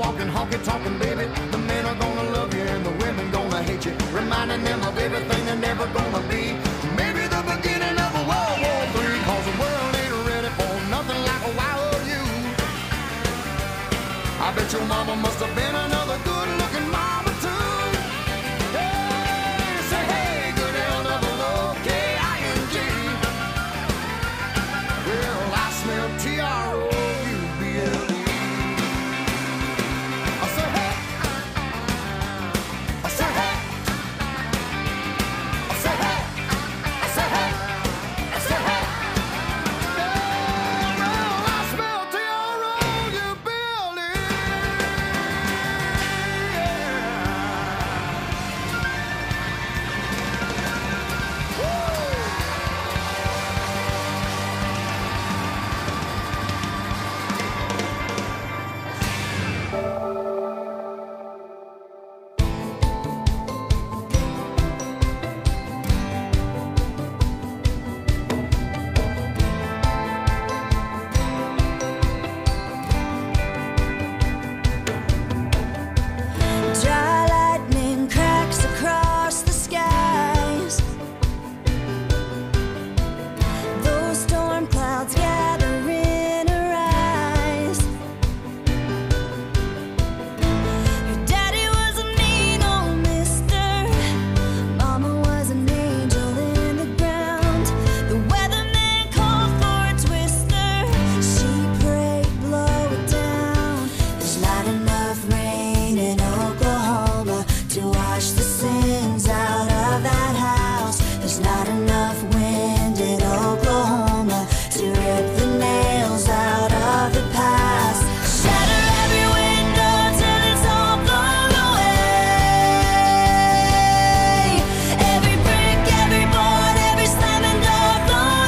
walking, honky talking, baby. The men are gonna love you and the women gonna hate you, reminding them of everything they're never gonna be. Maybe the beginning of a World War III, 'cause the world ain't ready for nothing like a wild you. I bet your mama must have been another good-looking mama too. Hey, say hey, good L double O K-I-N-G. Well, I smell T-R-O-U-B-L-E. I say hey, I say hey, I say hey, I say hey, I say hey. Well, I smell T-R-O-U-B-L-E. Dry lightning cracks across the skies. Those storm clouds gather in her eyes. Her daddy was a mean old mister. Mama was an angel in the ground. The weatherman called for a twister. She prayed, blow it down. There's not enough rain in Oklahoma to wash the sins out of that house. There's not enough wind in Oklahoma to rip the nails out of the past. Shatter every window till it's all blown away. Every brick, every board, every slamming door blown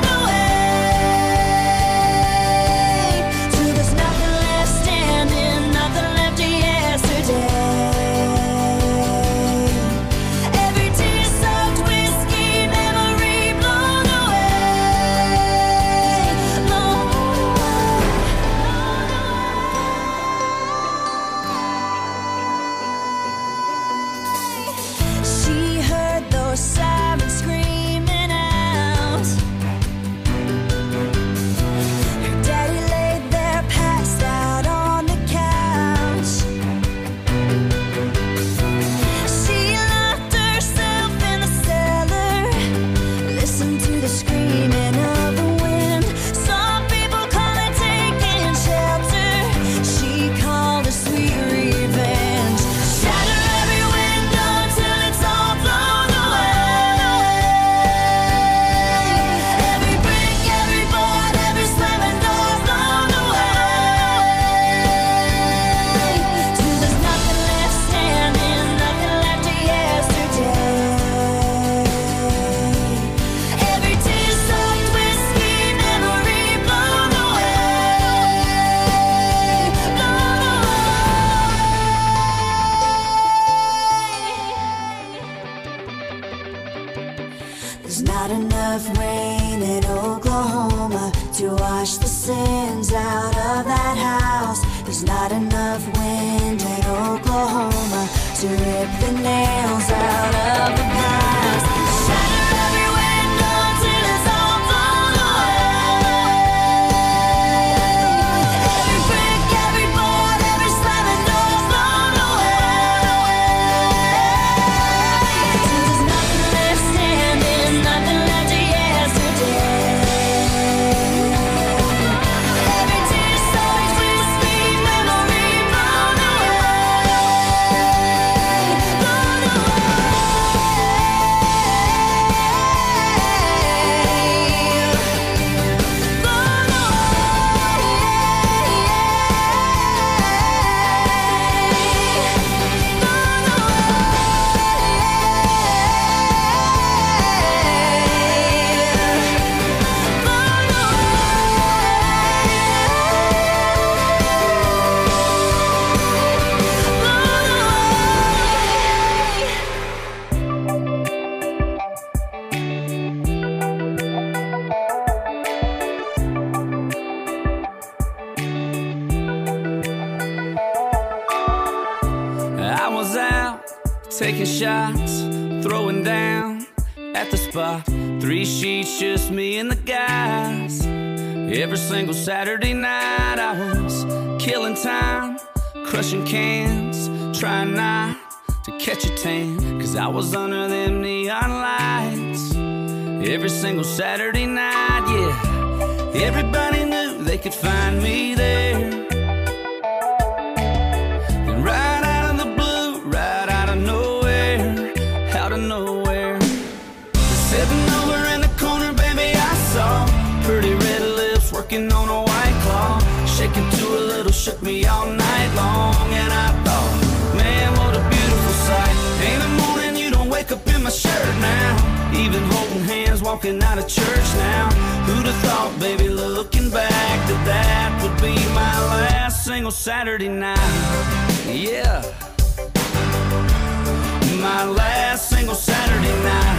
away. Till there's nothing left standing, nothing left of yesterday. Every tear-soaked whiskey memory blown away, blown away. She heard those sirens screaming out. Her daddy laid there passed out on the couch. She locked herself in the cellar, listened to the screaming of the wind. Some people call it taking shelter. She called it sweet revenge. Shatter every window till it's all blown away. Every brick, every board, every slamming door blown away. Till there's nothing left standing, nothing left of yesterday. Every tear-soaked whiskey memory blown away, blown away. There's not enough rain in Oklahoma to wash the sins out of that house. There's not enough wind in Oklahoma to rip the nails out of the past. Shatter every window till it's all blown away. Every brick, every board, every slamming door blown away. Till there's nothing left standing, nothing left of yesterday. Every tear-soaked whiskey memory blown away, blown away. taking shots, throwing down at the spot. 3 sheets, just me and the guys. Every single Saturday night I was killing time, crushing cans, trying not to catch a tan, 'cause I was under them neon lights. Every single Saturday night, yeah, everybody knew they could find me there. And right out of the blue, right out of nowhere, out of nowhere, sitting over in the corner, baby, I saw pretty red lips working on a White Claw, shaking to a little, shook me all night long. And I thought, man, what a beautiful sight. Ain't a morning you don't wake up in my shirt now, even holding hands walking out of church now. Who'd have thought, baby, looking back, that that would be my last single Saturday night. Yeah, my last single Saturday night.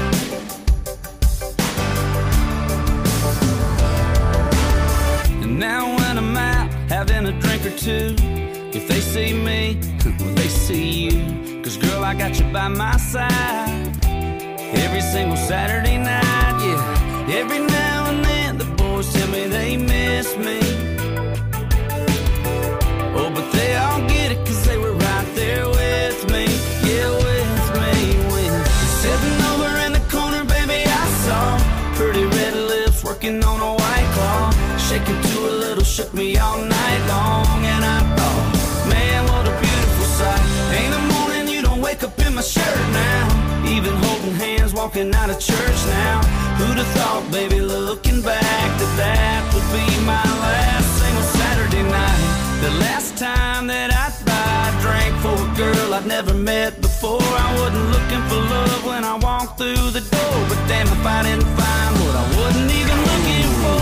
And now when I'm out having a drink or two, if they see me, well, they see you, 'cause girl, I got you by my side. Every single Saturday night, yeah. Every now and then the boys tell me they miss me. Oh, but they all get it 'cause they were right there with me. Yeah, with me. When sitting over in the corner, baby, I saw pretty red lips working on a White Claw, shaking to a little, shook me all night long. And I thought, man, what a beautiful sight. Ain't a morning you don't wake up in my shirt now, even holding hands walking out of church now. Who'd have thought, baby, looking back, that that would be my last single Saturday night. The last time that I'd buy a drink for a girl I'd never met before. I wasn't looking for love when I walked through the door, but damn if I didn't find what I wasn't even looking for.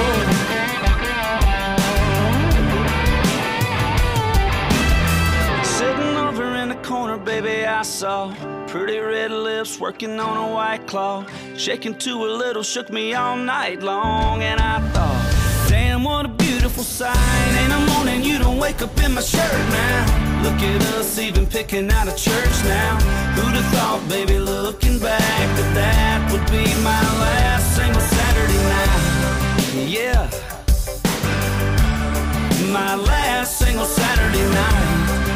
Sitting over in the corner, baby, I saw pretty red lips working on a White Claw, shaking to a little, shook me all night long. And I thought, damn, what a beautiful sight. Ain't a morning you don't wake up in my shirt now. Look at us even picking out of church now. Who'd have thought, baby, looking back, that that would be my last single Saturday night. Yeah, my last single Saturday night.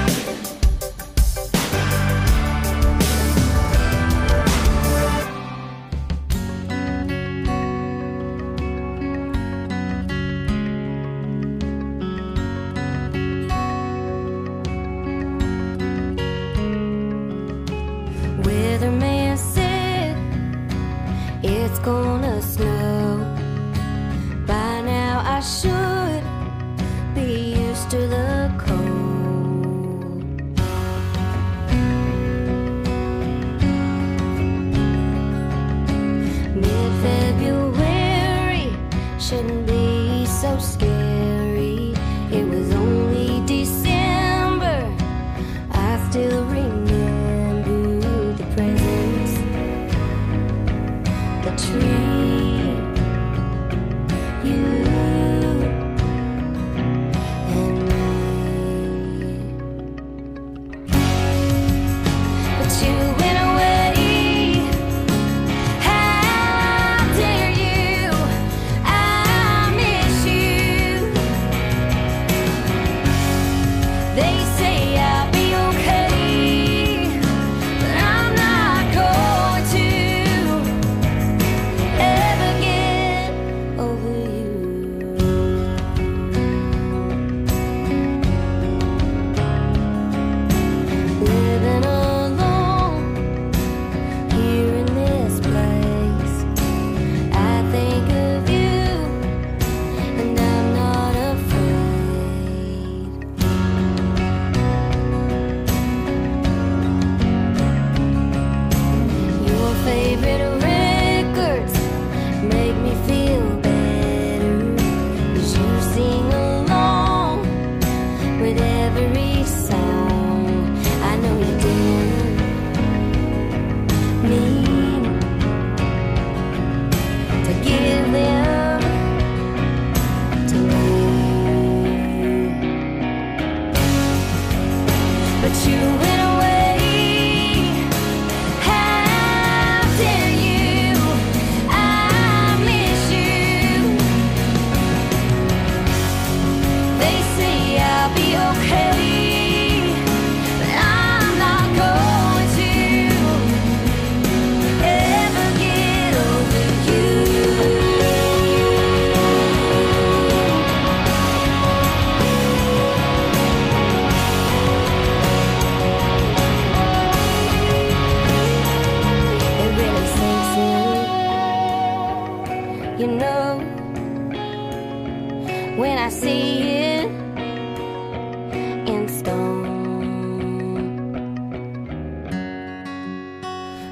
Weatherman said it's gonna snow. By now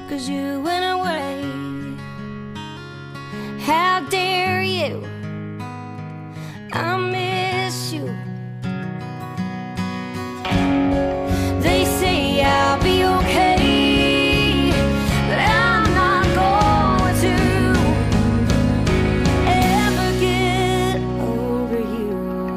'cause you went away. How dare you? I miss you. They say I'll be okay, but I'm not going to ever get over you.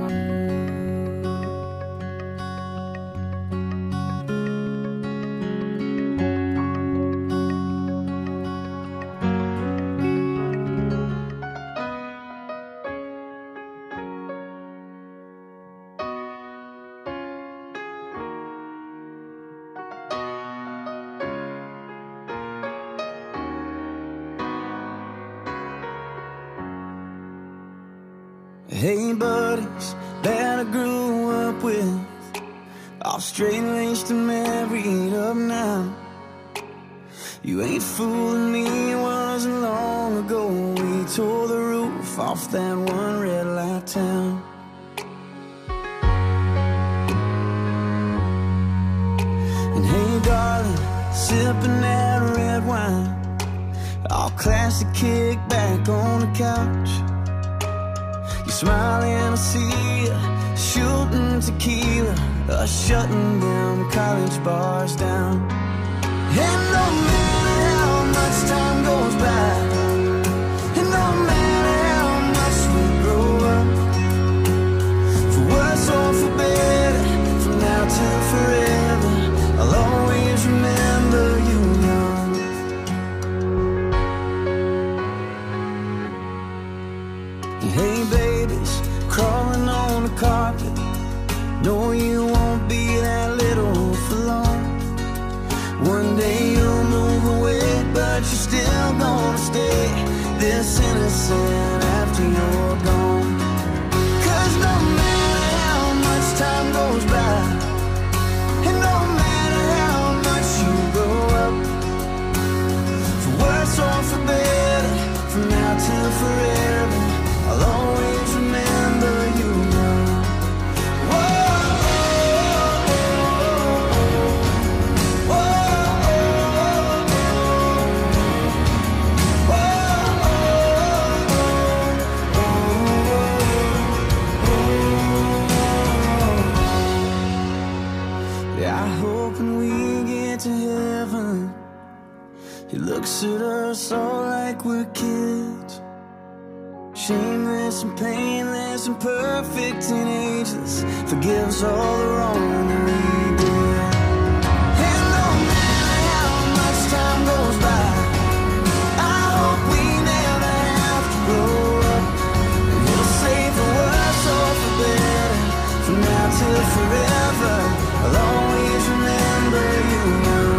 Hey buddies that I grew up with, all straight-laced and married up now. You ain't fooling me, it wasn't long ago we tore the roof off that one red light town. And hey darling, sipping that red wine, all classy, kick back on the couch. Smiling, I see you shooting tequila, shutting them college bars down. And no matter how much time goes by, and no matter how much we grow up, for worse or for better, from now till forever, I'll always remember you young. Hey babies, crawling on the carpet, no you won't be that little for long. One day you'll move away, but you're still gonna stay this innocent after you're gone. 'Cause no matter how much time goes by, and no matter how much you grow up, for worse or for better, from now till forever, I'll always remember you now. Yeah, I hope when we get to heaven, He looks at us all like we're kids, shameless and painless and perfect and ageless, forgives all the wrong that we did. And no matter how much time goes by, I hope we never have to grow up. And He'll say for worse or for better, from now till forever, I'll always remember you young.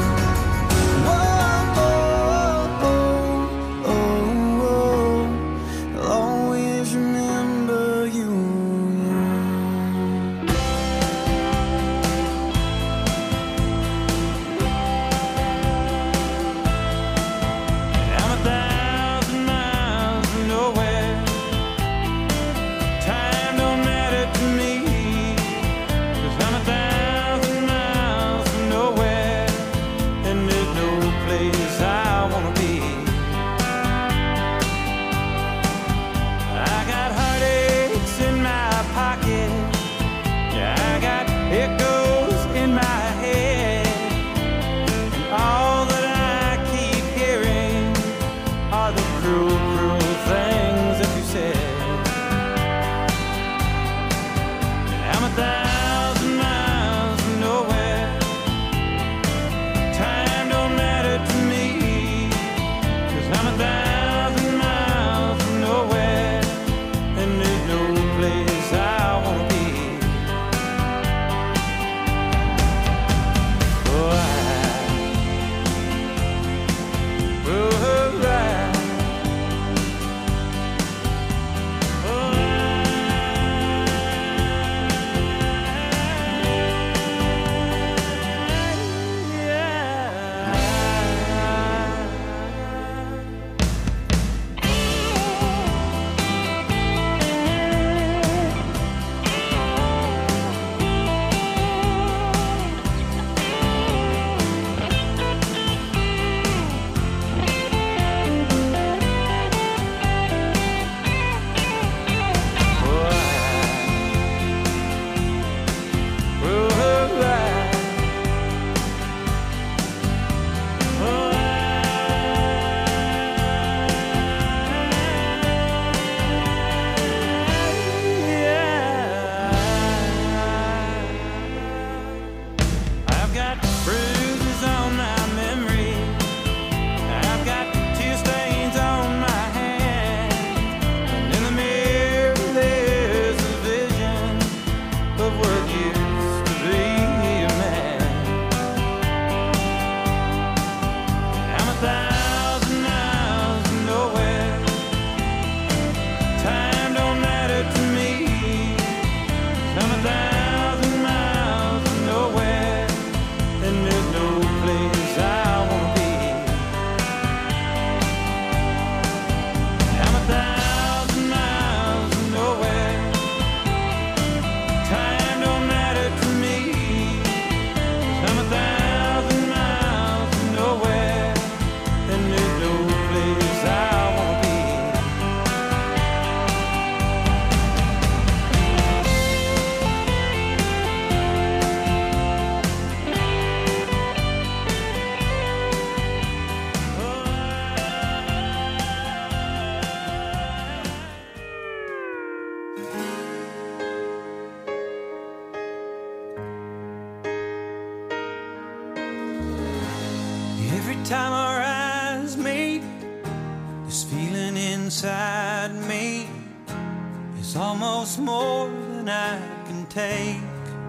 time our eyes meet, this feeling inside me is almost more than I can take.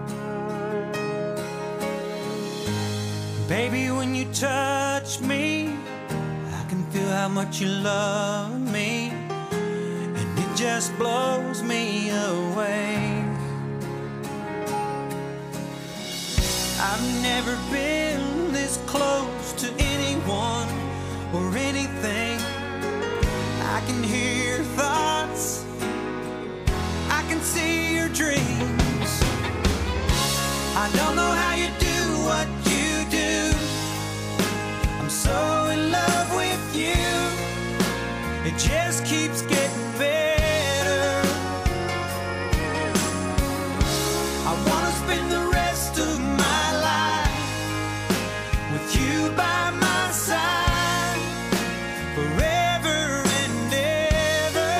Baby, when you touch me, I can feel how much you love me, and it just blows me away. I've never been this close to anyone or anything. I can hear your thoughts, I can see your dreams. I don't know how you do what you do. I'm so in love with you. It just keeps getting better. I wanna spend the rest of my life with you by my side forever and ever.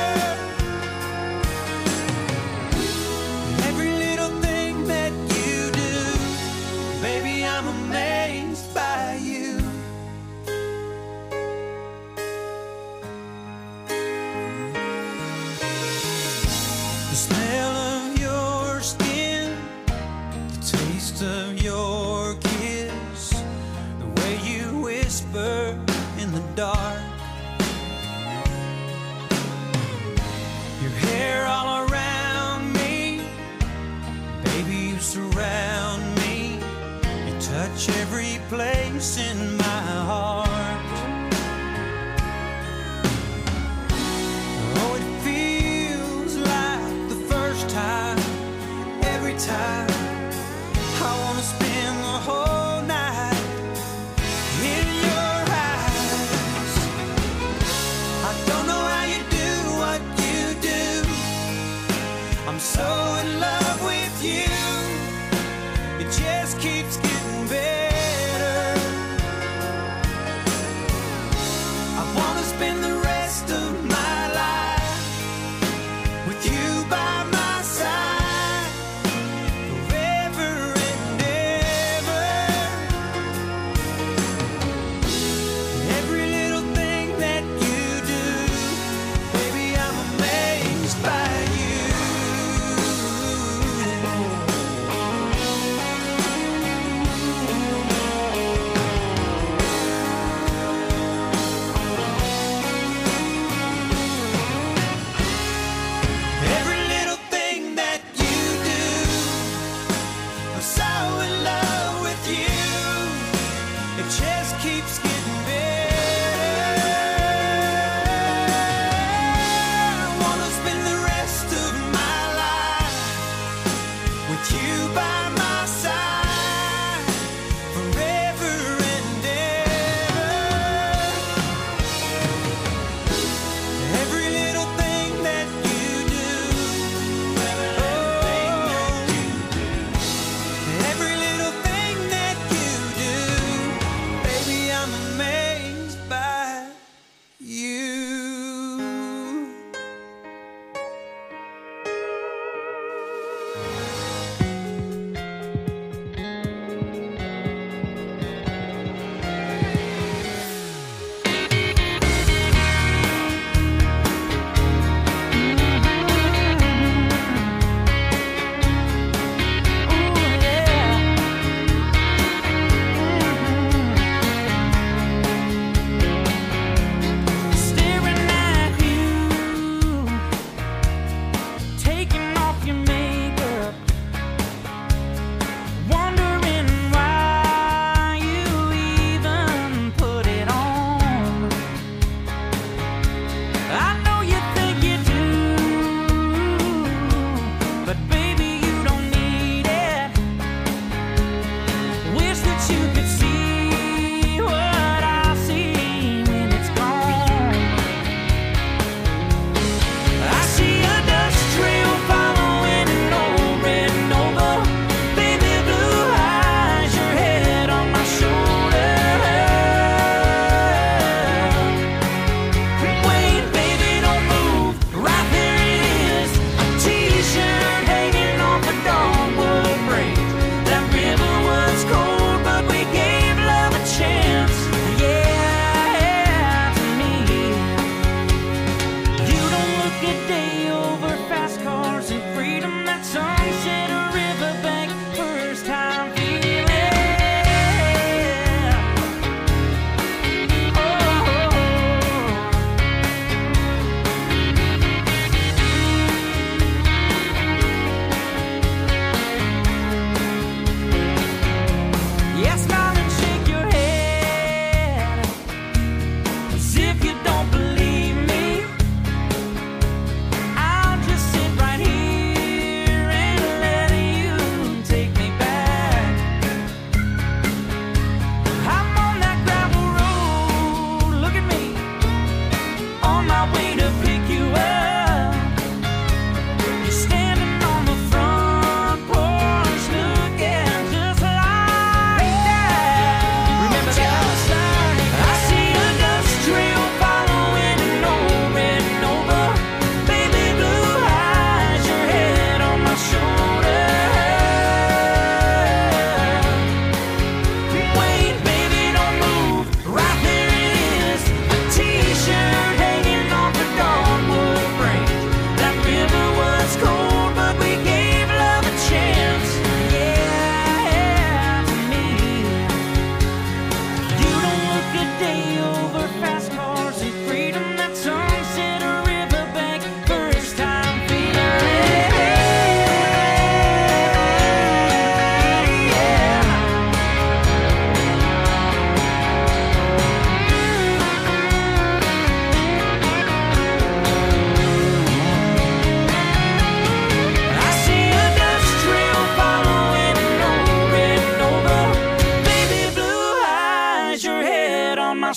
Every little thing that you do, baby, I'm amazed by you. The smell of your skin, the taste of your kiss, the way you whisper in the dark, your hair all around me, baby, you surround me, you touch every place in my heart. Oh, it feels like the first time, every time. I wanna spend the whole night in your eyes. I don't know how you do what you do. I'm so in love with you. It just keeps getting better.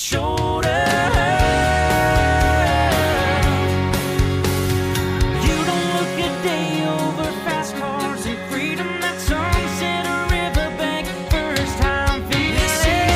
shoulder. You don't look a day over fast cars and freedom. That sunset or riverbank, first time feeling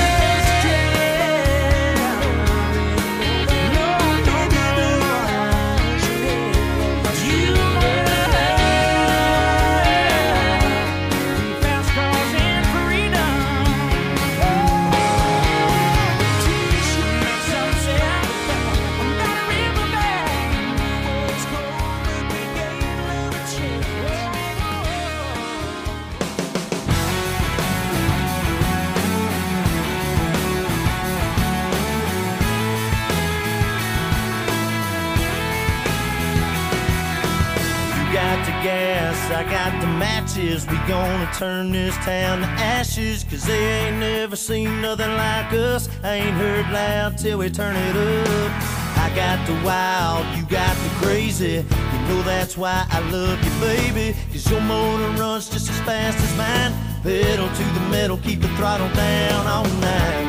I got the matches, we gonna turn this town to ashes. Cause they ain't never seen nothing like us. I ain't heard loud till we turn it up. I got the wild, you got the crazy. You know that's why I love you, baby. Cause your motor runs just as fast as mine. Pedal to the metal, keep the throttle down all night.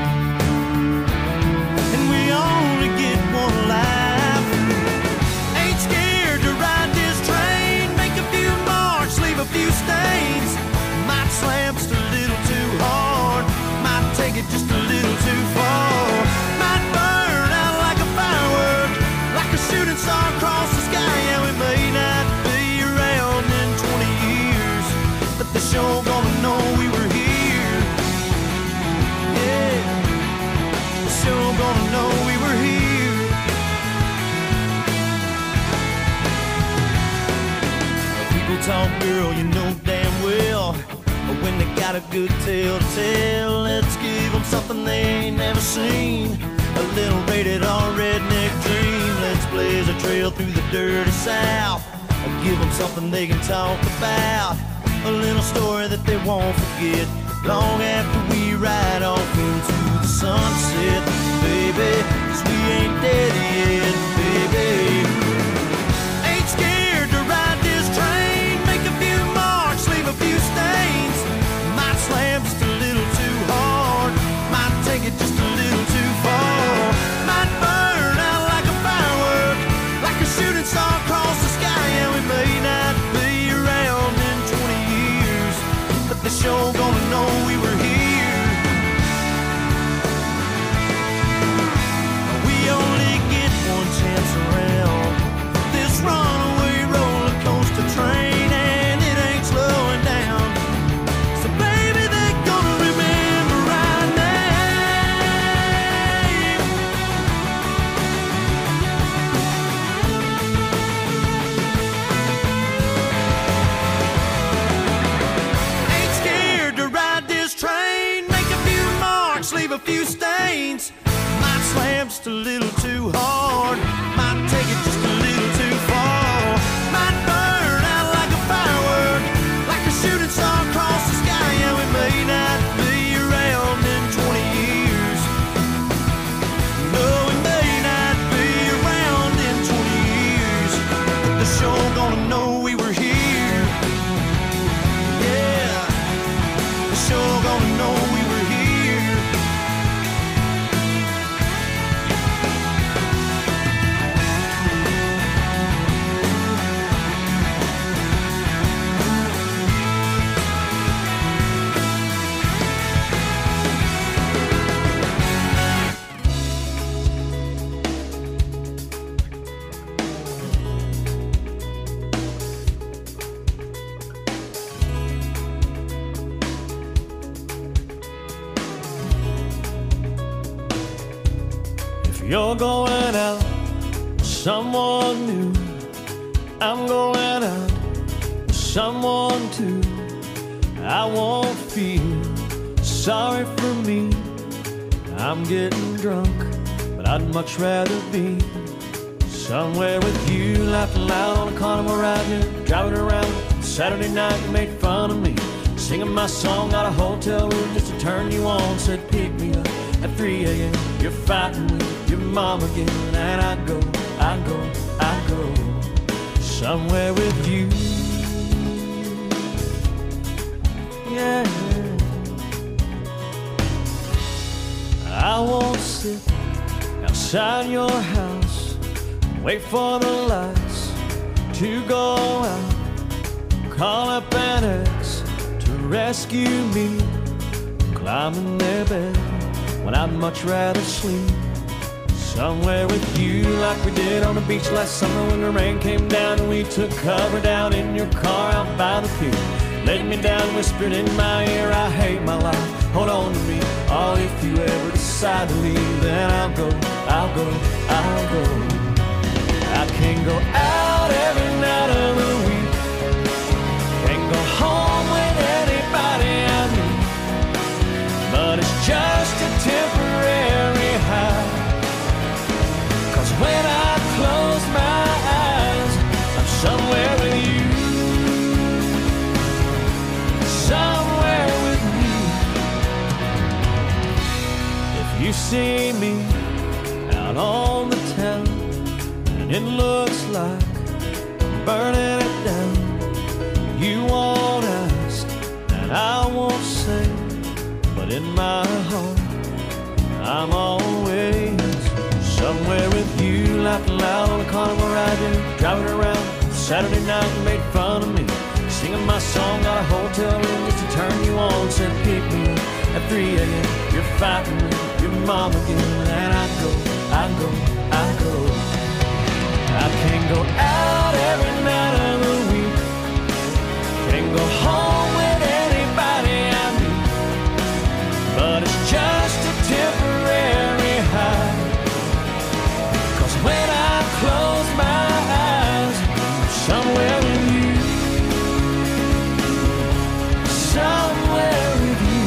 And we only get one life. Ain't scared to ride this train. Make a few marks, leave a few stains. Might slam just a little too hard. Might take it just a little too far. Might burn out like a firework, like a shooting star across the sky. Yeah, we may not be around in 20 years, but the show gonna know we were here. Yeah, the show gonna know we were here. People talk, girl, you know damn well, but when they got a good tale to tell, let's give them something they ain't never seen. A little rated R redneck dream. Let's blaze a trail through the dirty South. Give them something they can talk about. A little story that they won't forget long after we ride off into the sunset. Baby, 'cause we ain't dead yet, baby. Ain't scared to ride this train. Make a few marks, leave a few stains. Might slam just a little too hard. Might take it just a little too far. Might burn out like a firework, like a shooting star across the sky. And we may not be around in 20 years, but the show gonna know we were here. We only get one chance around this runaway roller coaster train, and it ain't slowing down. So baby, they're gonna remember our name. Ain't scared to ride this train. Make a few marks, leave a few stains. Might slam just a little too hard. Might take it just a little too far. Might burn out like a firework, like a shooting star across the sky. And we may not be around in 20 years. No, we may not be around in 20 years, but the show gonna know we were here. Yeah, the show gonna know we were here. If you're going out with someone new, I'm going out with someone too. I won't feel sorry for me. I'm getting drunk, but I'd much rather be somewhere with you, laughing loud on a carnival ride here, driving around. Saturday night you made fun of me, singing my song out of hotel room just to turn you on. Said pick me up at 3 a.m. You're fighting with your mom again, and I go somewhere with you. Yeah, I won't sit outside your house, wait for the lights to go out, call up an ex to rescue me, climb in their bed when I'd much rather sleep somewhere with you, like we did on the beach last summer when the rain came down and we took cover down in your car out by the pier. Laid me down, whispered in my ear, I hate my life, hold on to me. Oh, if you ever decide to leave, then I'll go, I'll go, I'll go. I can't go out every night of the week, can't go home with anybody I meet, but it's just a temporary high, 'cause when I close my eyes, I'm somewhere with you. Somewhere with you. If you see me out on the town and it looks like I'm burning it down, you won't ask and I won't say, but in my heart I'm always somewhere with you. Laughing loud on the carnival ride, driving around Saturday night and made fun of me, singing my song, got a hotel room just to turn you on. Said pick me up at 3 a.m. You're fighting with your mom again, and I go, I go, I go. I can't go out every night of the week, can't go home with anybody I meet, but it's just a temporary high, 'cause when I close my eyes, I'm somewhere with you. Somewhere with you,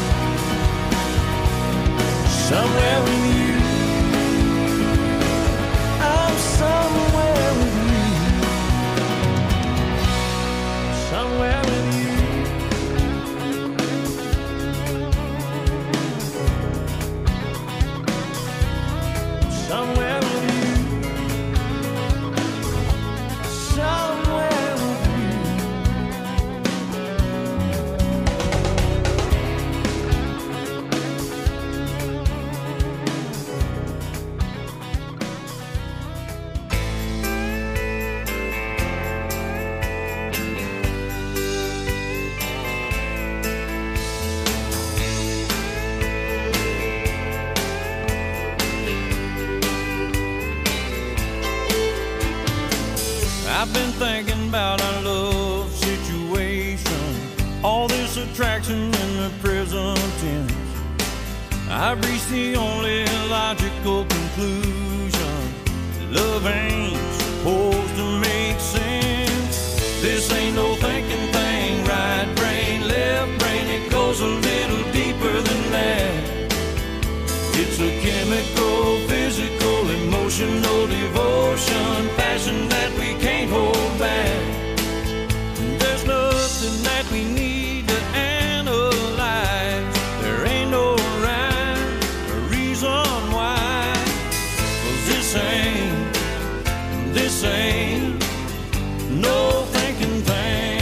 somewhere with you, I'm somewhere with you, somewhere with you. Somewhere with you, somewhere with you. I've been thinking about our love situation, all this attraction in the present tense. I've reached the only logical conclusion: love ain't supposed to make sense. This ain't no thinking thing, right brain, left brain, it goes a little deeper than that. It's a chemical, physical, emotional devotion, passion that we can't hold back. There's nothing that we need to analyze. There ain't no rhyme or reason why. 'Cause this ain't no thinking thing.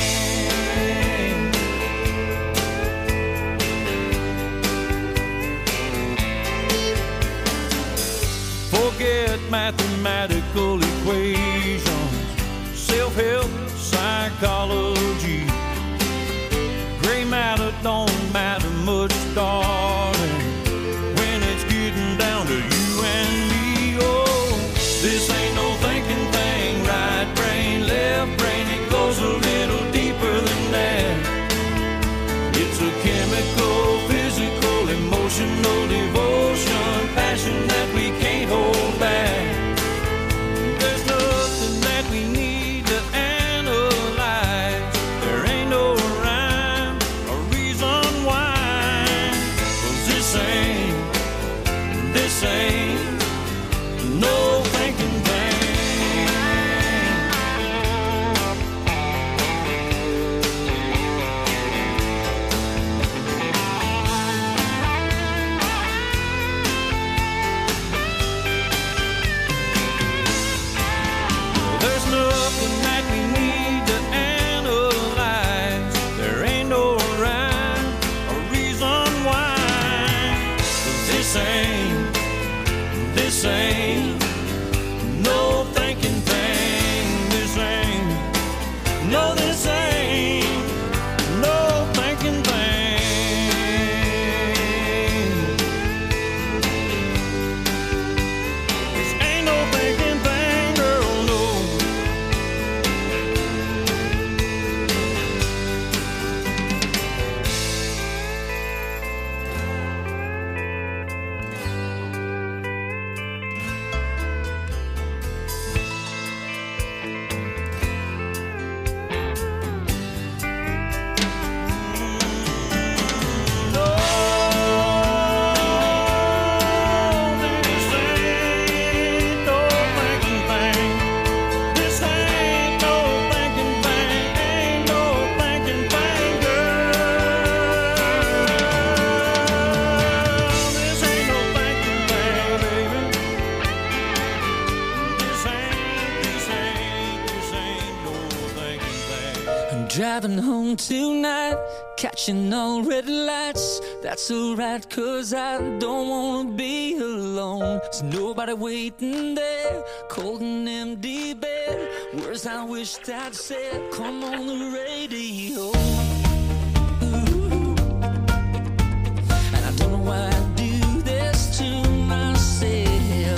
Forget mathematical equations, self-help, psychology. Gray matter don't matter much, darling, when it's getting down to you and me. Oh, this ain't no thinking thing, right brain, left brain, it goes a little deeper than that. It's a chemical, physical, emotional devotion, passion that we can't hold back. There's nothing that we need to analyze. There ain't no rhyme or reason why. 'Cause This ain't no thinking thing. This ain't, no, this ain't no thinking thing. This ain't no thinking thing, girl, no. Driving home tonight, catching all red lights. That's alright, cause I don't wanna be alone. There's nobody waiting there, cold and empty bed. Words I wished I'd said, come on the radio. Ooh. And I don't know why I do this to myself.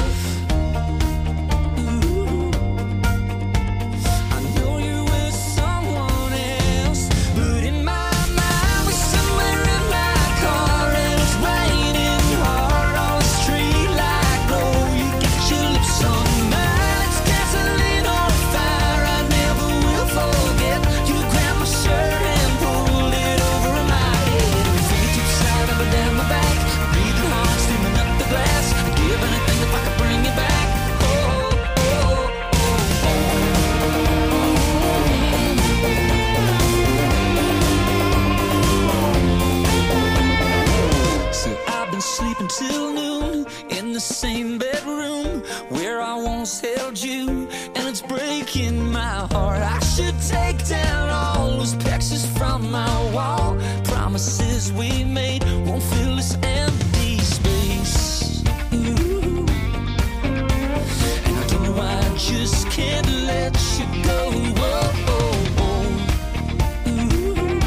Sleeping till noon in the same bedroom where I once held you, and it's breaking my heart. I should take down all those pictures from my wall. Promises we made won't fill this empty space. Ooh. And I don't know why I just can't let you go. Whoa, oh, oh. Ooh.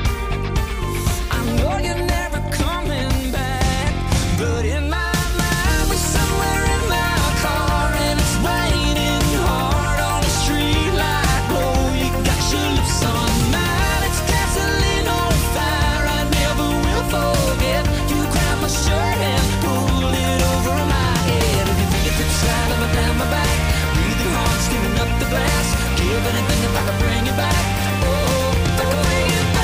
I know you're never coming back. But in my mind, we're somewhere in my car, and it's raining hard on the street like glow. You got your lips on mine, it's gasoline on fire. I never will forget. You grabbed my shirt and pulled it over my head. If you think it fits right up and down my back, breathing hard, skimming up the glass. Give anything if I can bring you back. Oh, if I can bring you back.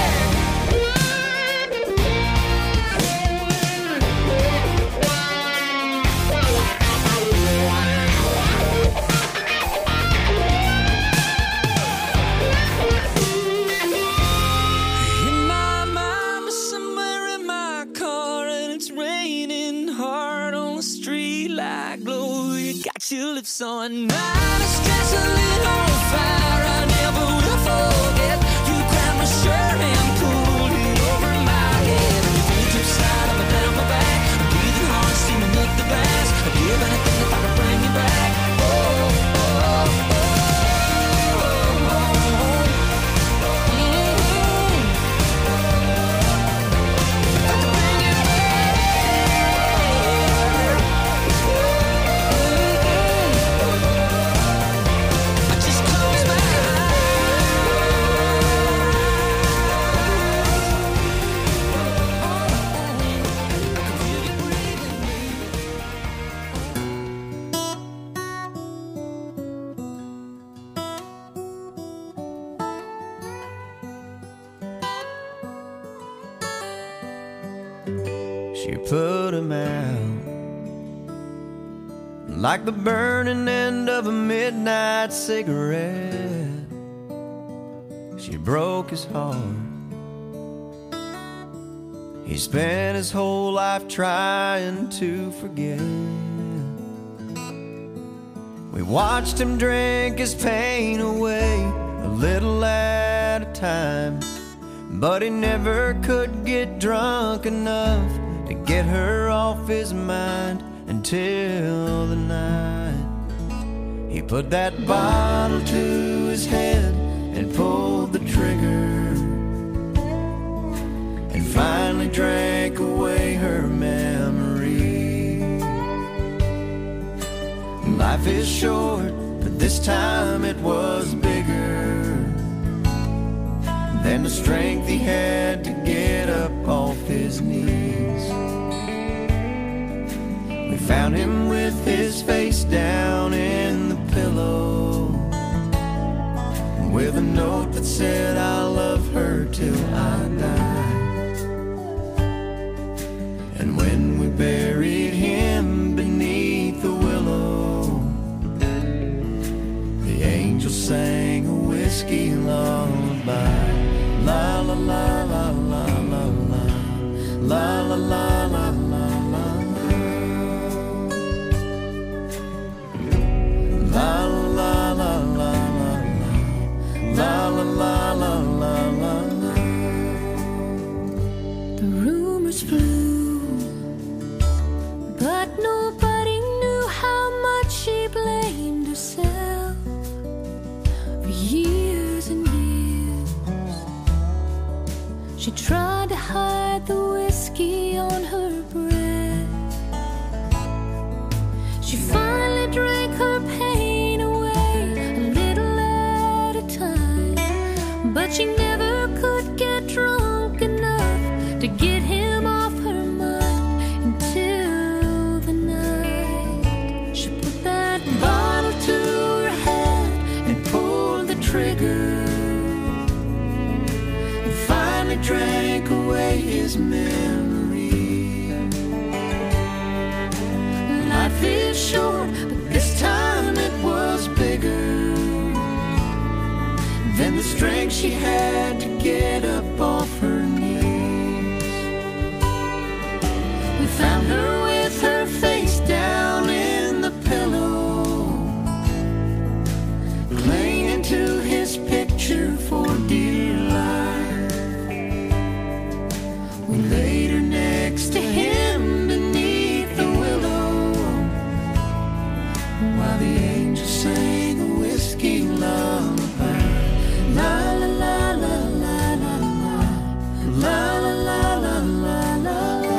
Your lips on mine, it's gasoline on fire. I never will forget. You grabbed my shirt and pulled it over my head. Your fingertips slide up and down my back. I'm breathing hard, steaming up the glass. I'd give anything if I could bring you back. Oh, oh, oh, oh. She put him out like the burning end of a midnight cigarette. She broke his heart. He spent his whole life trying to forget. We watched him drink his pain away, a little at a time, but he never could get drunk enough to get her off his mind. until the night he put that bottle to his head and pulled the trigger and finally drank away her memory. Life is short, but this time it was bigger than the strength he had to get up off his knees. We found him with his face down in the pillow, with a note that said, I'll love her till I die. And when we buried him beneath the willow, the angel sang a whiskey lullaby. La la la la la la la, la la la la la la, la la la la la, la la la la la la. The rumors flew, but nobody knew how much she blamed herself for years and years. She tried to hide the whiskey on her breath. She finally drank her pain away a little at a time, but she never could get drunk enough to get him off her mind until the night she put that bottle to her head and pulled the trigger, drank away his memory. Life is short, but this time it was bigger than the strength she had to get up off her knees. We found her with her face down in the pillow, clinging to his picture for dear life. We laid her next to him beneath the willow, while the angel sang a whiskey lullaby. La la la la la la la, la la la la la la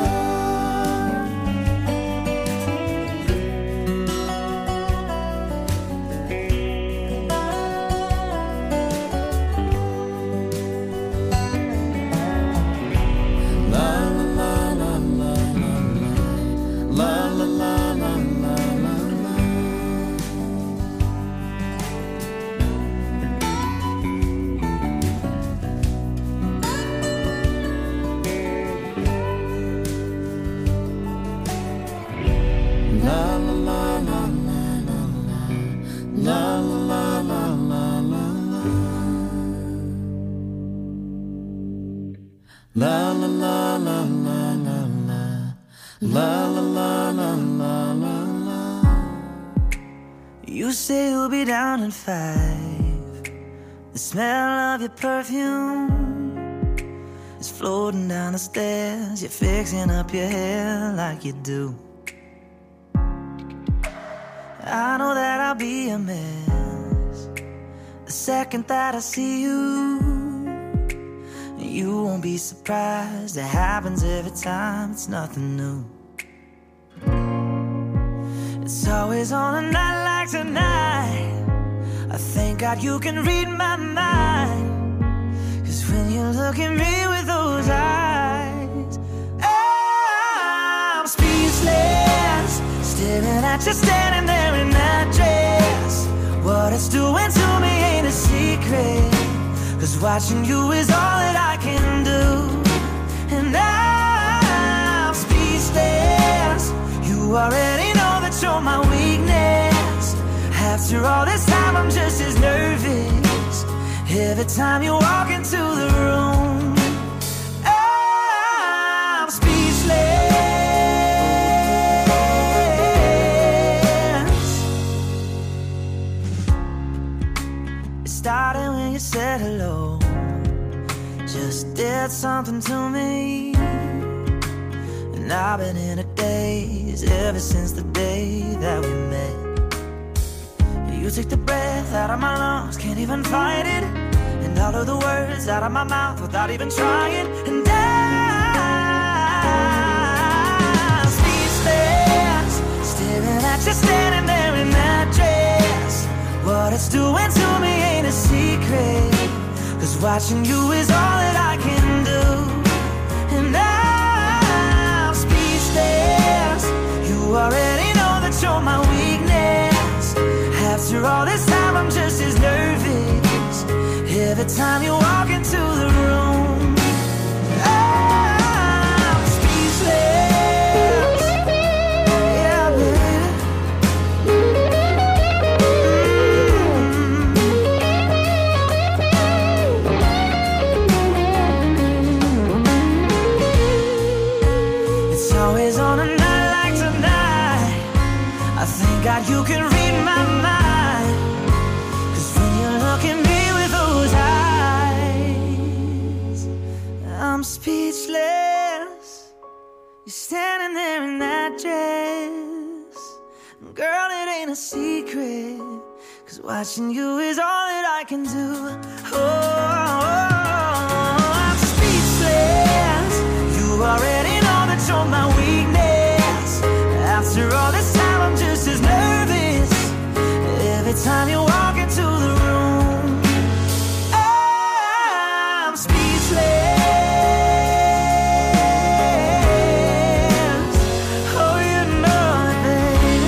La la la la la la la, la la la la la la la. You say you'll be down in 5. The smell of your perfume is floating down the stairs. You're fixing up your hair like you do. I know that I'll be a mess the second that I see you. You won't be surprised, it happens every time, it's nothing new. It's always on a night like tonight, I thank God you can read my mind. Cause when you look at me with those eyes, I'm speechless, staring at you standing there in that dress. What it's doing to me ain't a secret, cause watching you is all that I can do. And I'm speechless, you already know that you're my weakness. After all this time I'm just as nervous every time you walk into the room. I'm speechless. It started when you said hello, just did something to me. And I've been in a daze days ever since the day that we met. You took the breath out of my lungs, can't even fight it, and all of the words out of my mouth without even trying. And I'm speechless, staring at you standing there in that dress. What it's doing to me ain't a secret, 'cause watching you is all that I can do. And I'm speechless, you already know that you're my weakness. After all this time I'm just as nervous every time you walk into the room. I'm speechless, yeah baby. It's always on a night like tonight, I thank God you can read my mind, 'cause when you look at me with those eyes, I'm speechless. You're standing there in that dress. Girl, it ain't a secret, 'cause watching you is all that I can do. Oh, I'm speechless. You already know that you're my weakness. After all this time I'm just as nervous every time you walk into the room. I'm speechless. Oh, you know it, baby.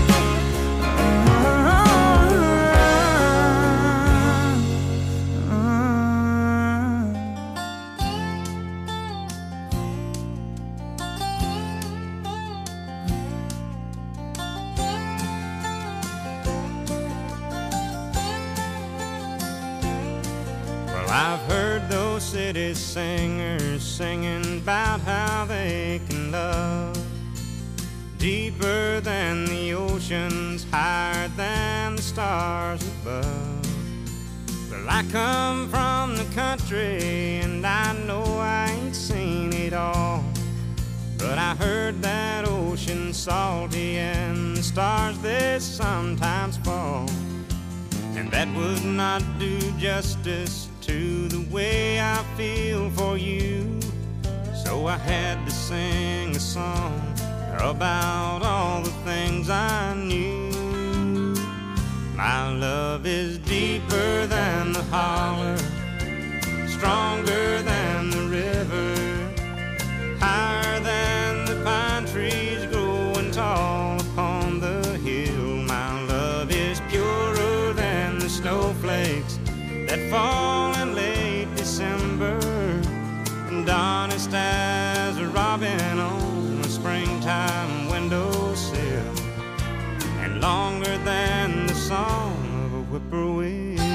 Well, I've heard those city singers singing about how they can love deeper than the oceans, higher than the stars above. Well, I come from the country and I know I ain't seen it all, but I heard that ocean salty and the stars they sometimes fall, and that would not do justice to the way I feel for you. So I had to sing a song about all the things I knew. My love is deeper than the holler, stronger than the river, higher than the pine trees growing tall upon the hill. My love is purer than the snowflakes that fall in late December, and honest as a robin on a springtime windowsill, and longer than the song of a whippoorwill.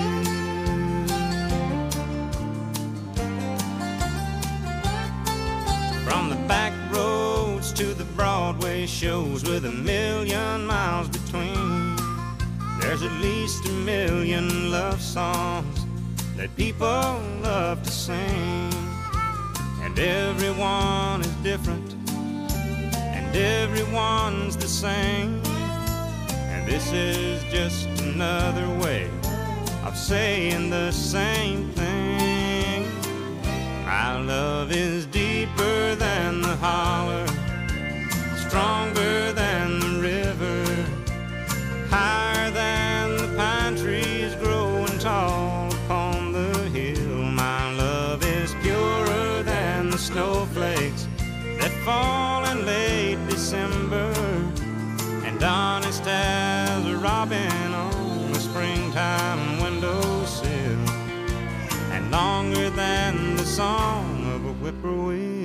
From the back roads to the Broadway shows with a million miles between, there's at least a million love songs that people love to sing. And everyone is different, and everyone's the same. And this is just another way of saying the same thing. My love is deeper than the holler, stronger than the river, higher than the pine trees growing tall upon the hill. My love is purer than the snowflakes that fall in late December, and honest as a robin on a springtime windowsill, and longer than the song of a whippoorwill.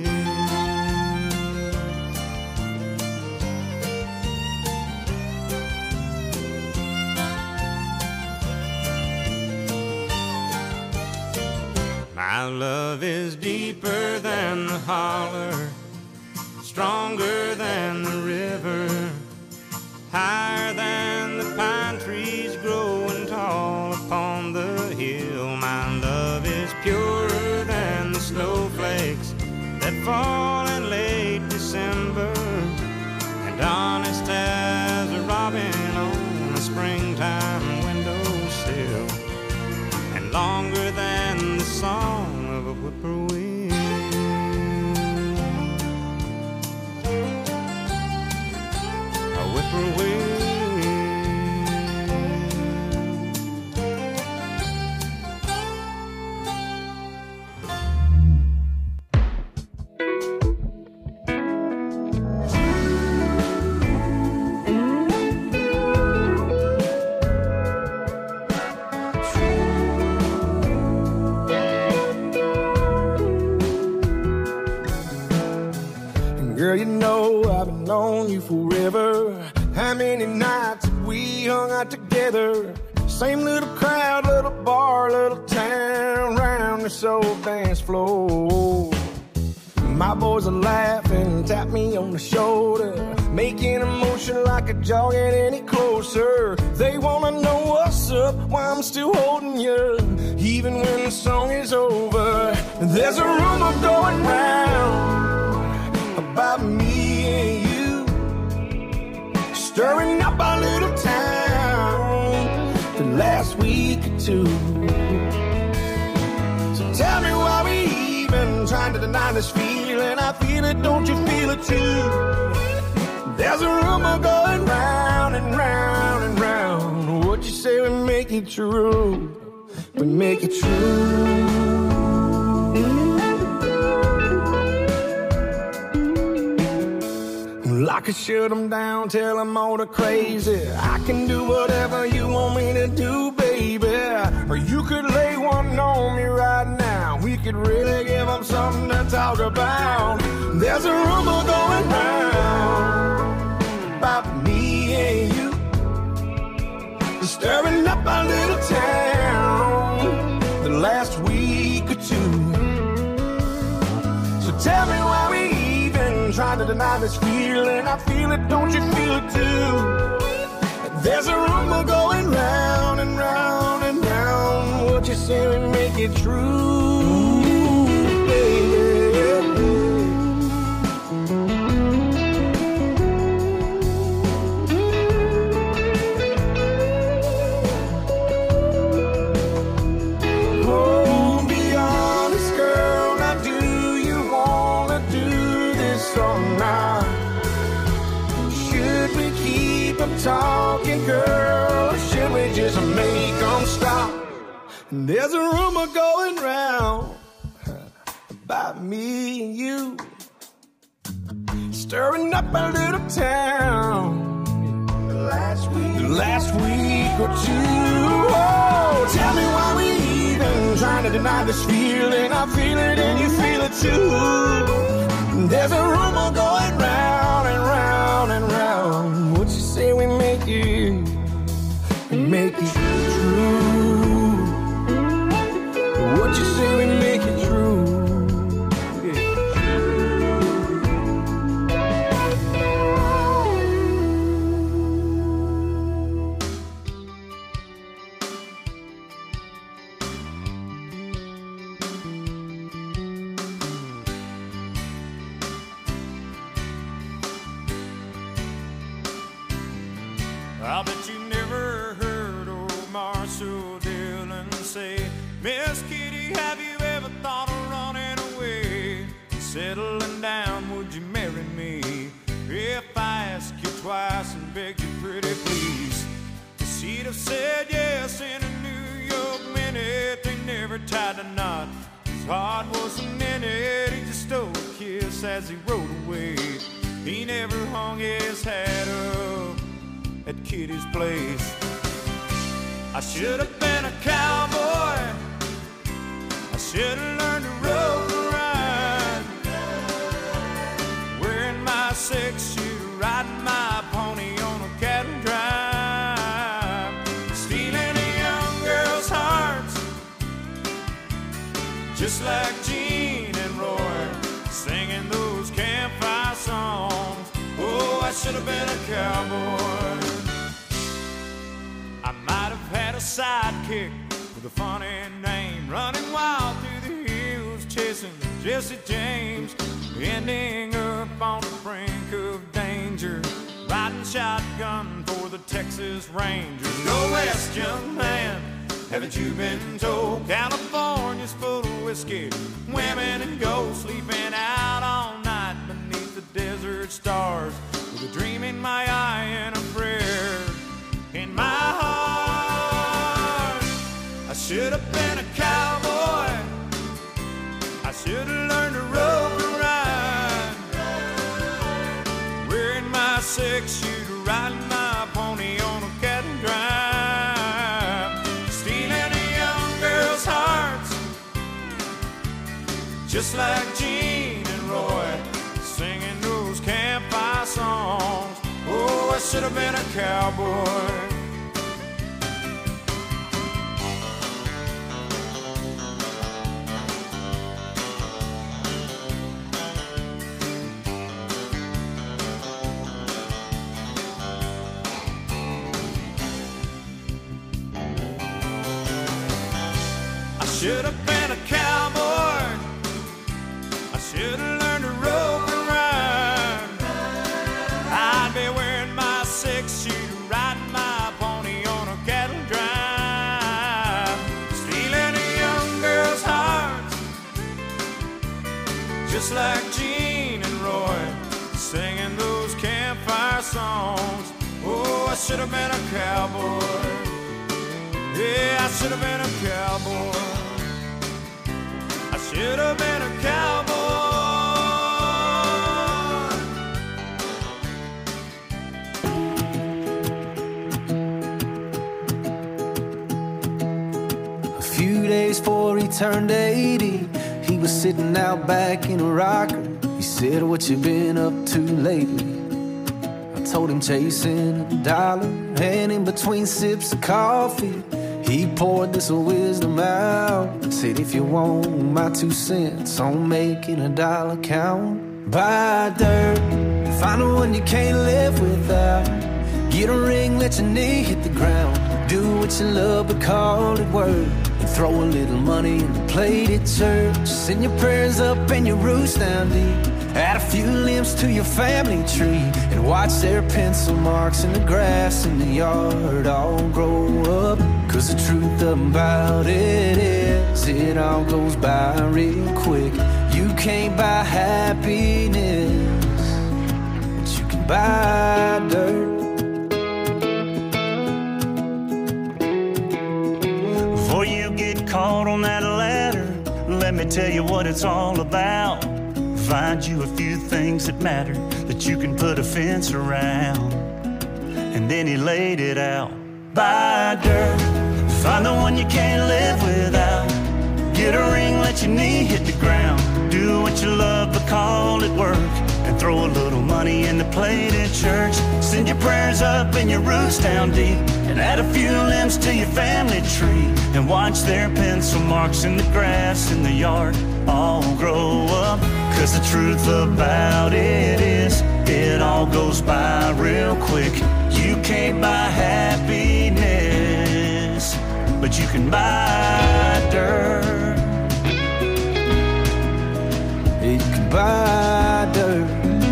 My love is deeper than the holler, stronger than the river, higher than the pine trees growing tall upon the hill. My love is purer than the snowflakes that fall in late December, longer than the song of a whippoorwill. A whippoorwill. Girl, you know I've been known you forever. How many nights have we hung out together? Same little crowd, little bar, little town, round this old dance floor. My boys are laughing, tap me on the shoulder, making a motion like a jogging any closer. They wanna know what's up, why I'm still holding you, even when the song is over. There's a rumor going round about me and you, stirring up our little town the last week or two. So tell me why we even trying to deny this feeling. I feel it, don't you feel it too? There's a rumor going round and round and round. What you say we make it true, we make it true. I could shut them down, tell them all the crazy. I can do whatever you want me to do, baby. Or you could lay one on me right now. We could really give them something to talk about. There's a rumor going round about me and you, stirring up our little town the last week or two. So tell me why we trying to deny this feeling. I feel it, don't you feel it too? There's a rumor going round and round and round. What you say we make it true, baby. Oh, be honest, girl. Now do you wanna do this or not? Should we keep them talking, girl, or should we just make them stop? There's a rumor going round about me and you, stirring up a little town the last week or two. Oh, tell me why we even trying to deny this feeling. I feel it and you feel it too. There's a rumor going round and round and round. What you say we make it true? What you say we make it true? I bet you never heard old Marshall Dillon say, Miss Kitty, have you ever thought of running away? Settling down, would you marry me? If I ask you twice and beg you pretty please. She'd have said yes in a New York minute. They never tied a knot, his heart wasn't in it. He just stole a kiss as he rode away. He never hung his hat up at Kitty's place. I should have been a cowboy, I should have learned to rope and ride, wearing my six-shooter, riding my pony on a cattle drive, stealing a young girl's hearts, just like Gene and Roy, singing those campfire songs. Oh, I should have been a cowboy. I might have had a sidekick with a funny name, running wild through the hills, chasing Jesse James, ending up on the brink of danger, riding shotgun for the Texas Rangers. Go west, young man, Haven't you been told California's full of whiskey, women and ghosts sleeping out all night beneath the desert stars, with a dream in my eye and a prayer in my heart. I should have been a cowboy. I should have learned to rope and ride, wearing my six-shooter, riding my pony on a cattle drive, stealing a young girl's hearts, just like Gene and Roy, singing those campfire songs. Oh, I should have been a cowboy. Should have been a cowboy. I should have learned to rope and ride. I'd be wearing my six-shooter, riding my pony on a cattle drive, stealing a young girl's heart, just like Gene and Roy, singing those campfire songs. Oh, I should have been a cowboy. Yeah, I should have been a cowboy. I should have been a cowboy. A few days before he turned 80, he was sitting out back in a rocker. He said, "What you been up to lately?" I told him chasing a dollar, and in between sips of coffee, he poured this wisdom out. Said, "If you want my 2 cents on making a dollar count, buy dirt, find the one you can't live without. Get a ring, let your knee hit the ground. Do what you love, but call it work. And throw a little money in the plate at church. Send your prayers up and your roots down deep. Add a few limbs to your family tree, and watch their pencil marks in the grass in the yard all grow up. Cause the truth about it is, it all goes by real quick. You can't buy happiness, but you can buy dirt." Before you get caught on that ladder, let me tell you what it's all about. Find you a few things that matter, that you can put a fence around. And then he laid it out. Buy dirt, find the one you can't live without. Get a ring, let your knee hit the ground. Do what you love, but call it work. And throw a little money in the plate at church. Send your prayers up and your roots down deep. And add a few limbs to your family tree. And watch their pencil marks in the grass in the yard all grow up. Cause the truth about it is, it all goes by real quick. You can't buy happiness, but you can buy dirt. You can buy dirt.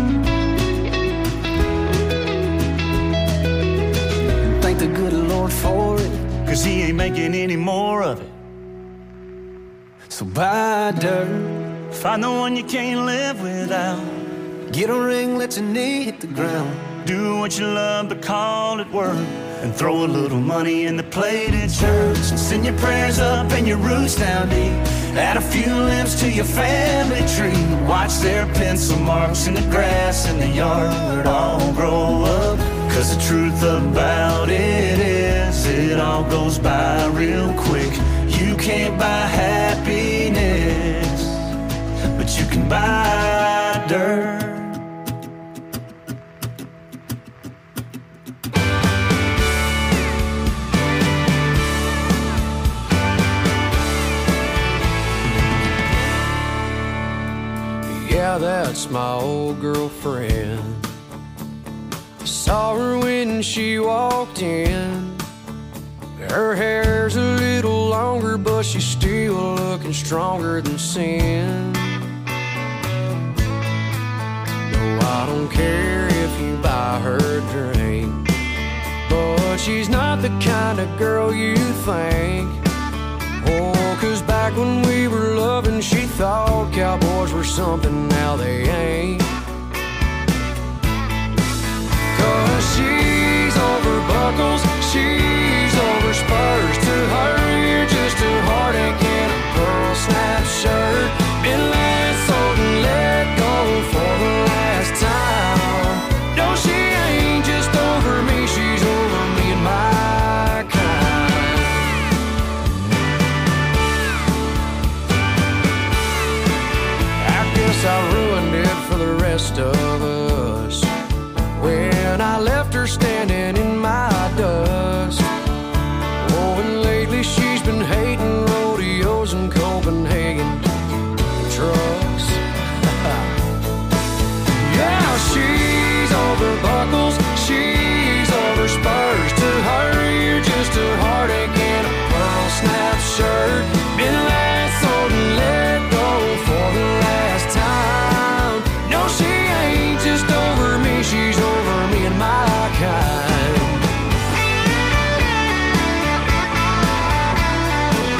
And thank the good Lord for it, cause he ain't making any more of it. So buy dirt, find the one you can't live without. get a ring, let your knee hit the ground. Do what you love, but call it work. And throw a little money in the plate at church. And send your prayers up and your roots down deep. Add a few limbs to your family tree. Watch their pencil marks in the grass in the yard all grow up. Cause the truth about it is, it all goes by real quick. You can't buy happiness, but you can buy dirt. Yeah, that's my old girlfriend. I saw her when she walked in. Her hair's a little longer, but she's still looking stronger than sin. No, I don't care if you buy her a drink, but she's not the kind of girl you think. Oh, 'cause back when we were loving, she thought cowboys were something, now they ain't. 'Cause she's over buckles, she's over spurs.